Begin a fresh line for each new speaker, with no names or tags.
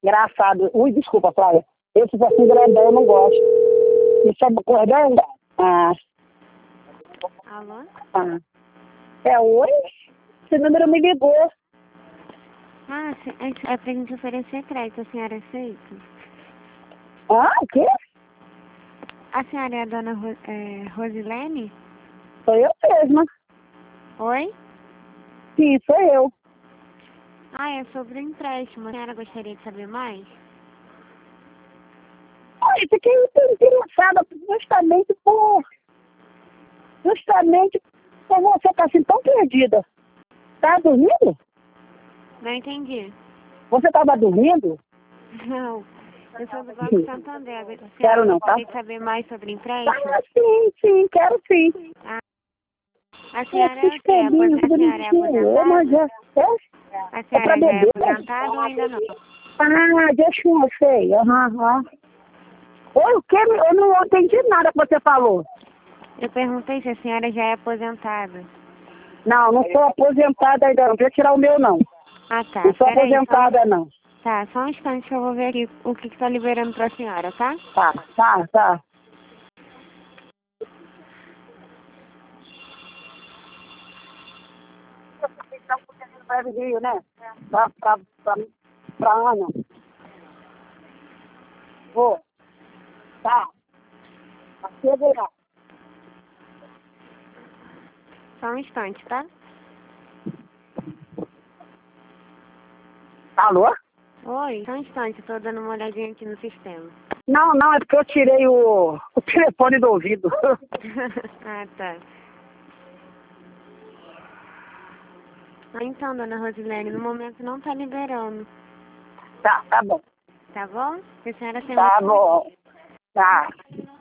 Engraçado. Ui, desculpa, Flávia. Esses assim grandão eu não gosto. Isso é cordão? Ah,
Alô?
ah. Oi? Esse número me ligou.
Ah, é pra gente oferecer crédito, a senhora aceita?
Ah, o quê?
A senhora é a dona Rosilene?
Sou eu mesma.
Oi?
Sim, sou eu.
Ah, é sobre o empréstimo. A senhora gostaria de saber mais?
Olha, fiquei interessada justamente por você estar assim tão perdida. Tá dormindo?
Não entendi.
Você estava dormindo?
Não. Eu sou do Banco Santander. A
Quero
senhora
não, tá?
gostaria de saber mais sobre empréstimo?
Ah, sim, quero sim.
Ah, a senhora é
Esses
o quê?
caminhos
A senhora é
bonitinhos, mas
aposentada?
é
A
pra
senhora já é
beber?
aposentada ou ainda não?
Ah, deixa eu sei. Aham. Oi, o quê? Eu não entendi nada que você falou.
Eu perguntei se a senhora já é aposentada.
Não sou aposentada ainda, não. Deixa eu tirar o meu, não.
Ah, tá.
Não sou
Peraí,
aposentada, não.
Tá, só um instante que eu vou ver aqui o que tá liberando pra senhora, tá?
Tá. Para o Rio, né? Pra Ana. Vou. Tá. Chega lá.
Só um instante, tá?
Alô?
Oi, só um instante, eu tô dando uma olhadinha aqui no sistema.
Não, é porque eu tirei o telefone do ouvido.
Ah, tá. Ah, então, dona Rosilene, no momento não tá liberando,
Tá bom.
tá bom? Se a senhora tem
Tá bom. Tá.